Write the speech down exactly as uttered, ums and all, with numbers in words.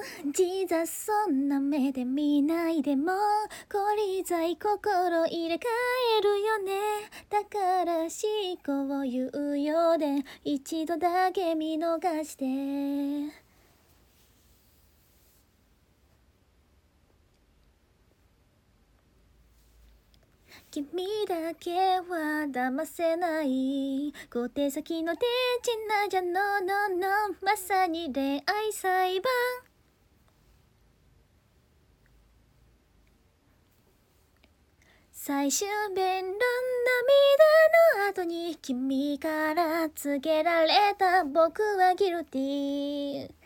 実はそんな目で見ないでもこり剤心入れ替えるよね。だから思考を言うようで一度だけ見逃して。君だけは騙せない小手先の手品じゃのののまさに恋愛裁判。最終弁論、涙の後に君から告げられた僕はギルティー。